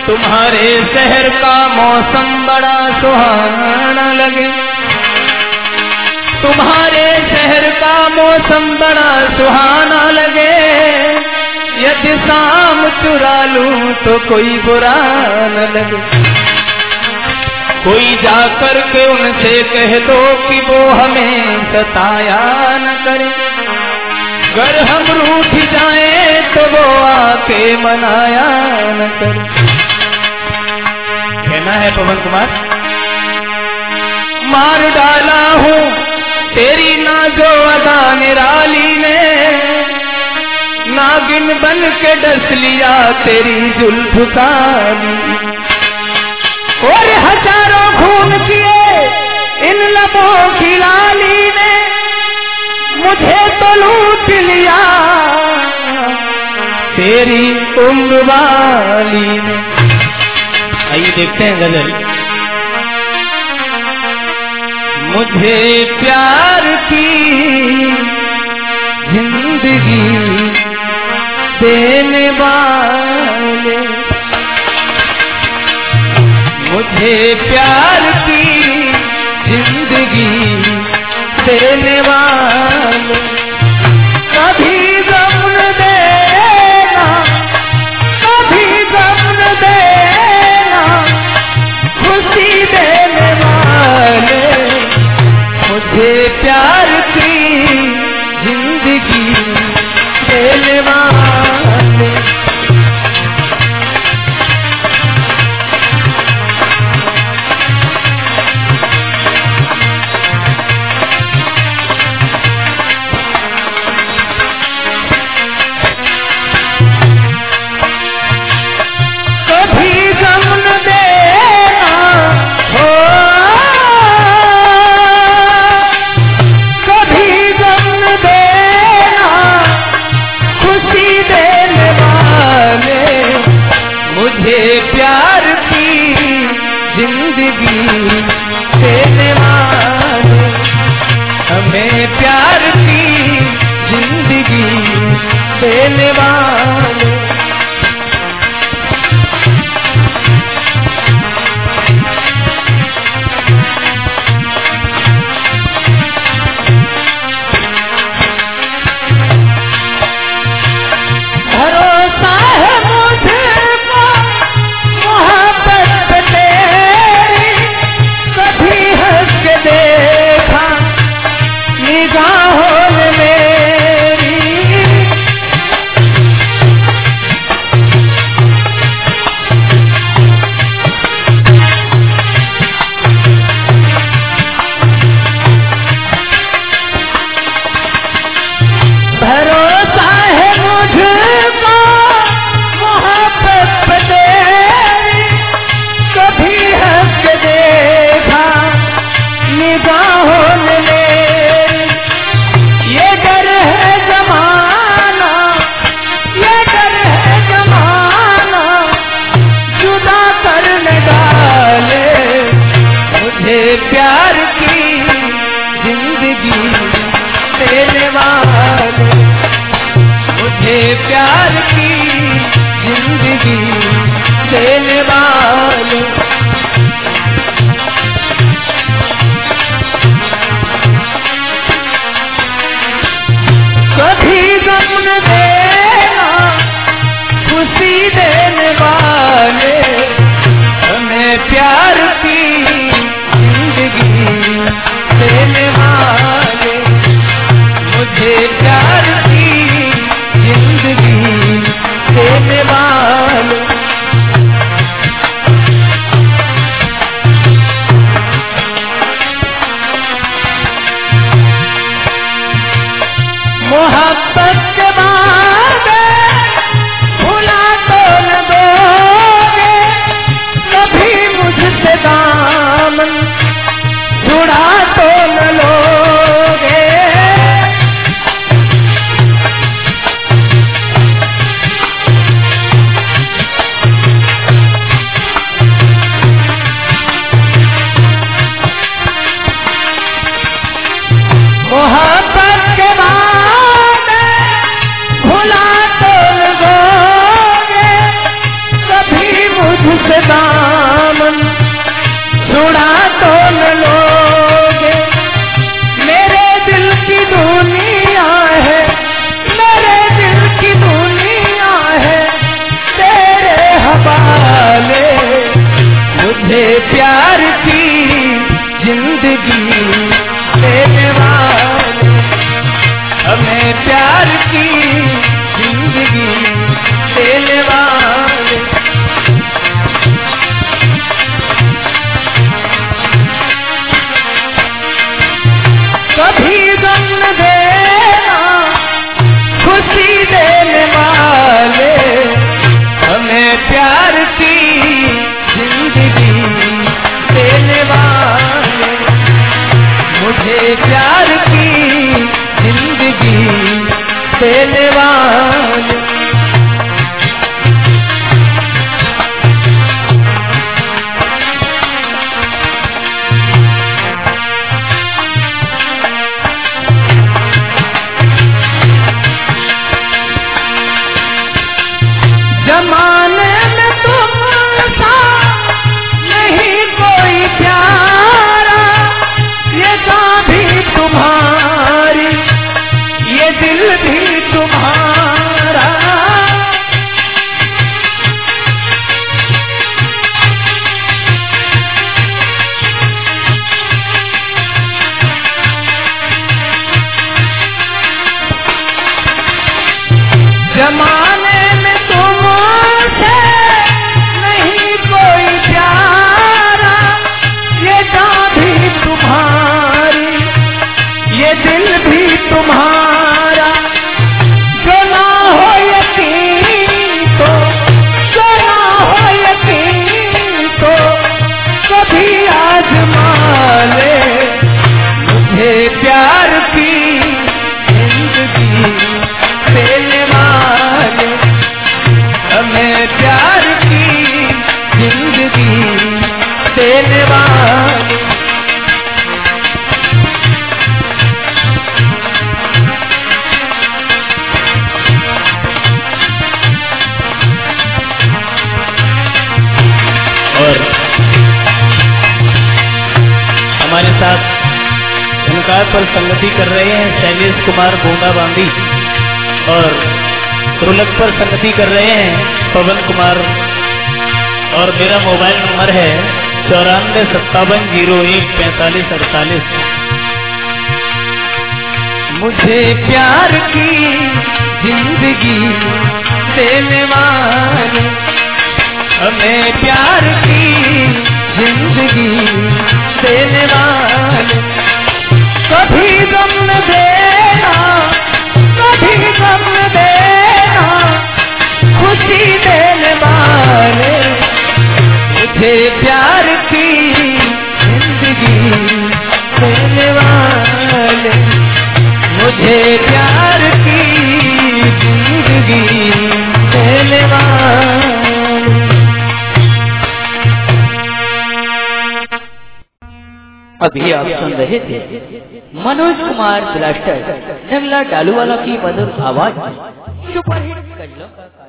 तुम्हारे शहर का मौसम बड़ा सुहाना लगे, तुम्हारे शहर का मौसम बड़ा सुहाना लगे, यदि शाम चुरा लूं तो कोई बुरा न लगे। कोई जाकर के उनसे कह दो कि वो हमें सताया न करे, अगर हम रूठ जाएं तो वो आके मनाया न करे। कहना है पवन कुमार, मार डाला हूँ तेरी नाजो अदा निराली ने, नागिन बन के डस लिया तेरी जुल्फ काली, और हजारों खून किए इन लबों की लाली ने, मुझे तो लूट लिया तेरी उम्र वाली ने। आइए देखते हैं गजल। मुझे प्यार की जिंदगी देने वाले, मुझे प्यार की जिंदगी देने वाले, कभी गम न देना, कभी गम न देना, खुशी देने वाले, मुझे प्यार की जिंदगी देने वाले। प्यार की जिंदगी देने वाले, हमें प्यार की जिंदगी देने वाले। प्यार की जिंदगी देने वाले, मुझे प्यार की जिंदगी देने वाले। कभी गम न देना, खुशी देने वाले, हमें प्यार की जिंदगी से दामन छुड़ा तो न लोगे, मेरे दिल की दुनिया है, मेरे दिल की दुनिया है तेरे हवाले। मुझे प्यार की जिंदगी देने वाले, हमें प्यार की जिंदगी देने वाले। कभी गम न देना खुशी देने वाले, हमें प्यार की जिंदगी देने वाले। मुझे प्यार की जिंदगी देने वाले। जमाने में तुमसा नहीं कोई प्यारा, ये जान भी तुम्हारी, ये दिल भी तुम्हारा। जमाने में तुमसे नहीं कोई प्यारा, ये जान भी तुम्हारी, ये दिल भी तुम्हारा। जो ना हो यकीन तो, जो ना हो यकीन तो कभी आजमा ले। मुझे प्यार की जिंदगी देने वाले, हमें प्यार की जिंदगी देने वाले। और हमारे साथ झनकार पर संगति कर रहे हैं शैलेश कुमार गोंगा बांदी, और ढोलक पर संगति कर रहे हैं पवन कुमार। और मेरा मोबाइल नंबर है 9457014548। मुझे प्यार की जिंदगी देने वाले, हमें प्यार की जिंदगी देने वाले। कभी गम न देना, कभी गम न देना खुशी देने वाले। मुझे प्यार की जिंदगी देने वाले, मुझे प्यार की जिंदगी देने वाले। अभी आप सुन रहे थे मनोज कुमार ब्लास्टर नगला डालूवाला की मधुर आवाज सुपरहिट गजलों का